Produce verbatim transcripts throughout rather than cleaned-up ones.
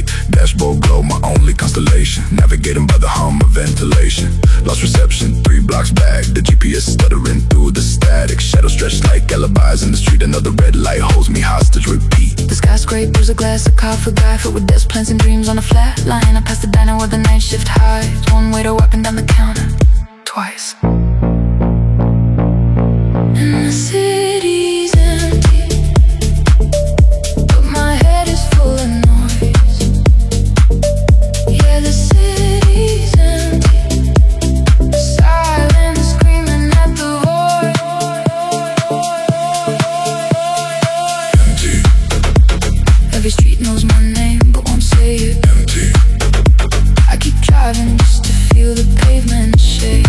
late. Dashboard glow, my only constellation. Navigating by the hum of ventilation. Lost reception, three blocks back. The G P S stuttering through the static. Shadows stretched like alibis in the street. Another red light holds me hostage, repeat. The skyscrapers, a glass, a car for guy, filled with desk plans and dreams on a flat line. I passed the diner where the night shift hides. One waiter walking down the counter, twice. And the city's empty, but my head is full of noise. Yeah, the city's empty, silent screaming at the void. Empty. Every street knows my name but won't say it. Empty. I keep driving just to feel the pavement shake.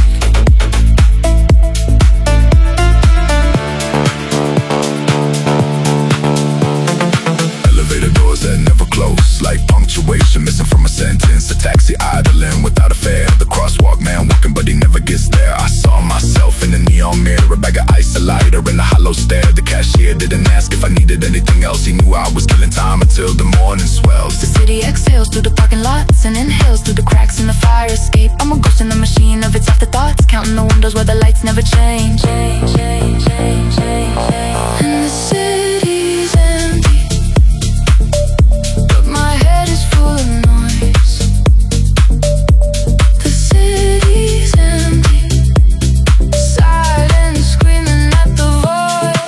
Elevator doors that never close, like punctuation missing from a sentence. A taxi idling without a fare. The crosswalk man walking but he never gets there. I saw myself in the neon mirror, a bag of ice, a lighter, and a hollow stare. The cashier didn't ask if I needed anything else. He knew I was killing time until the morning swells. The city exhales through the parking lots and inhales through the cracks in the fire escape. I'm a ghost in the machine of its afterthoughts, counting the windows where the lights never change. Change, change, change, change, change. And the city's empty, but my head is full of noise. The city's empty, silent screaming at the void.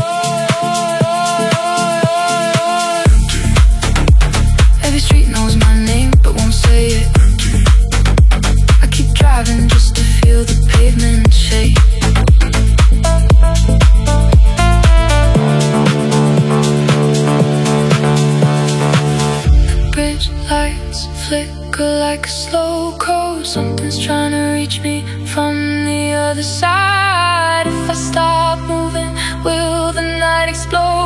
Empty. Every street knows my name but won't say it. Empty. I keep driving just to feel the pavement shake. The bridge lights flicker like a slow code. Something's trying to reach me from the other side. If I stop moving, will the night explode?